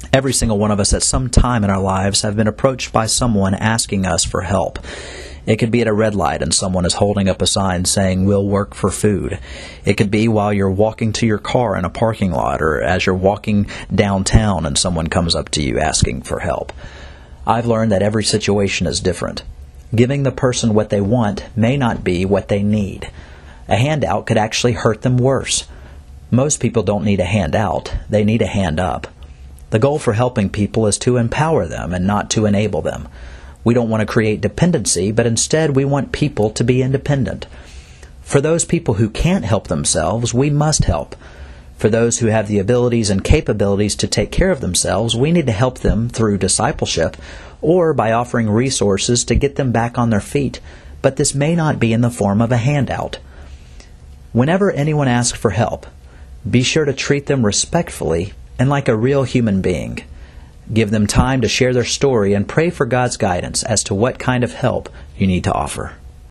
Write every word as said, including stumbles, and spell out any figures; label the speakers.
Speaker 1: Every single one of us at some time in our lives have been approached by someone asking us for help. It could be at a red light and someone is holding up a sign saying, "We'll work for food." It could be while you're walking to your car in a parking lot, or as you're walking downtown and someone comes up to you asking for help. I've learned that every situation is different. Giving the person what they want may not be what they need. A handout could actually hurt them worse. Most people don't need a handout, they need a hand up. The goal for helping people is to empower them and not to enable them. We don't want to create dependency, but instead we want people to be independent. For those people who can't help themselves, we must help. For those who have the abilities and capabilities to take care of themselves, we need to help them through discipleship or by offering resources to get them back on their feet, but this may not be in the form of a handout. Whenever anyone asks for help, be sure to treat them respectfully and like a real human being. Give them time to share their story and pray for God's guidance as to what kind of help you need to offer.